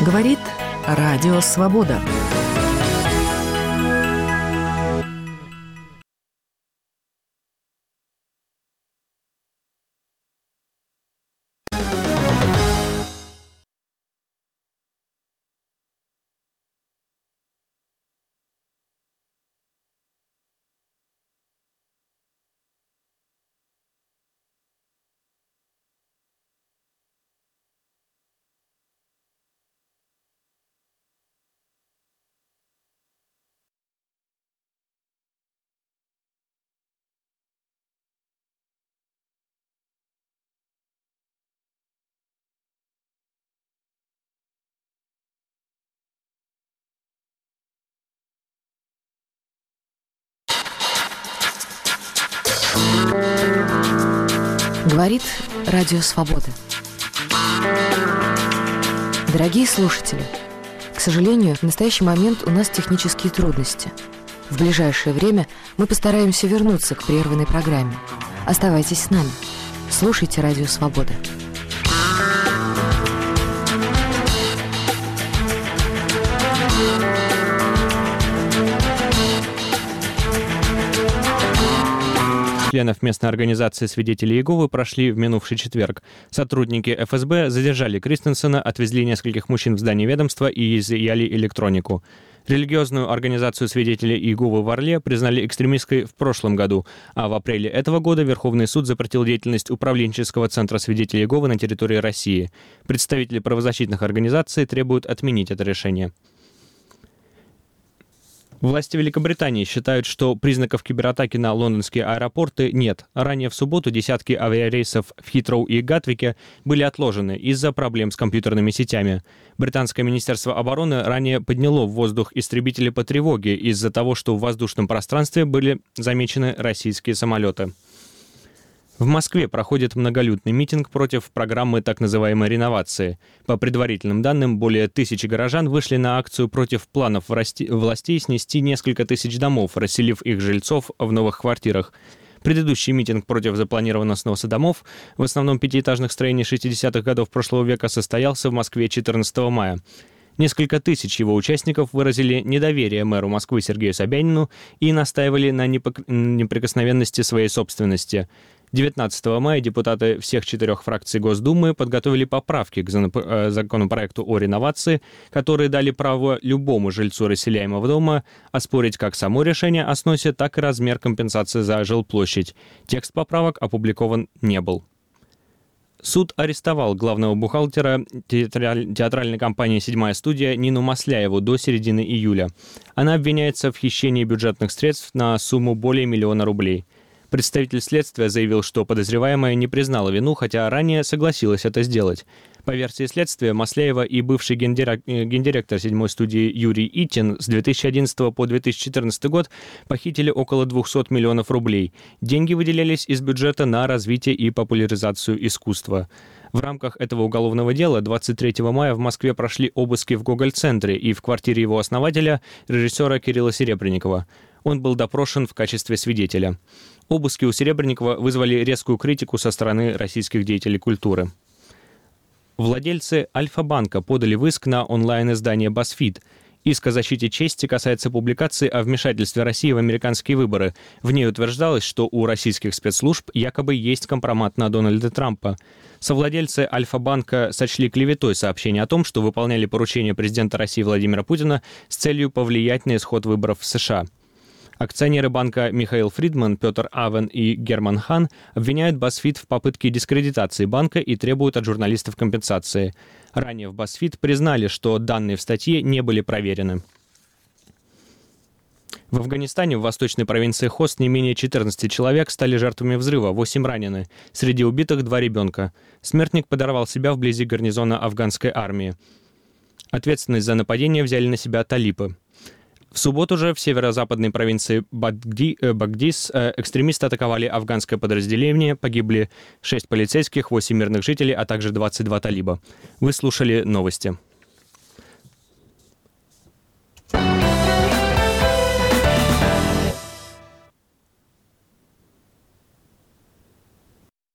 Говорит Радио Свобода. Говорит Радио Свобода. Дорогие слушатели, к сожалению, в настоящий момент у нас технические трудности. В ближайшее время мы постараемся вернуться к прерванной программе. Оставайтесь с нами. Слушайте Радио Свобода. Членов местной организации «Свидетели Иеговы» прошли в минувший четверг. Сотрудники ФСБ задержали Кристенсена, отвезли нескольких мужчин в здание ведомства и изъяли электронику. Религиозную организацию «Свидетели Иеговы» в Орле признали экстремистской в прошлом году, а в апреле этого года Верховный суд запретил деятельность управленческого центра «Свидетели Иеговы» на территории России. Представители правозащитных организаций требуют отменить это решение. Власти Великобритании считают, что признаков кибератаки на лондонские аэропорты нет. Ранее в субботу десятки авиарейсов в Хитроу и Гатвике были отложены из-за проблем с компьютерными сетями. Британское министерство обороны ранее подняло в воздух истребители по тревоге из-за того, что в воздушном пространстве были замечены российские самолеты. В Москве проходит многолюдный митинг против программы так называемой реновации. По предварительным данным, более 1000 горожан вышли на акцию против планов властей снести несколько тысяч домов, расселив их жильцов в новых квартирах. Предыдущий митинг против запланированного сноса домов, в основном пятиэтажных строений 60-х годов прошлого века, состоялся в Москве 14 мая. Несколько тысяч его участников выразили недоверие мэру Москвы Сергею Собянину и настаивали на неприкосновенности своей собственности. 19 мая депутаты всех 4 фракций Госдумы подготовили поправки к законопроекту о реновации, которые дали право любому жильцу расселяемого дома оспорить как само решение о сносе, так и размер компенсации за жилплощадь. Текст поправок опубликован не был. Суд арестовал главного бухгалтера театральной компании «Седьмая студия» Нину Масляеву до середины июля. Она обвиняется в хищении бюджетных средств на сумму более 1 миллиона рублей. Представитель следствия заявил, что подозреваемая не признала вину, хотя ранее согласилась это сделать. По версии следствия, Масляева и бывший гендиректор «Седьмой студии» Юрий Итин с 2011 по 2014 год похитили около 200 миллионов рублей. Деньги выделялись из бюджета на развитие и популяризацию искусства. В рамках этого уголовного дела 23 мая в Москве прошли обыски в Гоголь-центре и в квартире его основателя, режиссера Кирилла Серебренникова. Он был допрошен в качестве свидетеля. Обыски у Серебренникова вызвали резкую критику со стороны российских деятелей культуры. Владельцы Альфа-банка подали в иск на онлайн-издание BuzzFeed. Иск о защите чести касается публикации о вмешательстве России в американские выборы. В ней утверждалось, что у российских спецслужб якобы есть компромат на Дональда Трампа. Совладельцы Альфа-банка сочли клеветой сообщение о том, что выполняли поручения президента России Владимира Путина с целью повлиять на исход выборов в США. Акционеры банка Михаил Фридман, Петр Авен и Герман Хан обвиняют BuzzFeed в попытке дискредитации банка и требуют от журналистов компенсации. Ранее в BuzzFeed признали, что данные в статье не были проверены. В Афганистане в восточной провинции Хост не менее 14 человек стали жертвами взрыва, 8 ранены. Среди убитых 2 ребенка. Смертник подорвал себя вблизи гарнизона афганской армии. Ответственность за нападение взяли на себя талибы. В субботу же в северо-западной провинции Багдис экстремисты атаковали афганское подразделение, погибли 6 полицейских, 8 мирных жителей, а также 22 талиба. Вы слушали новости.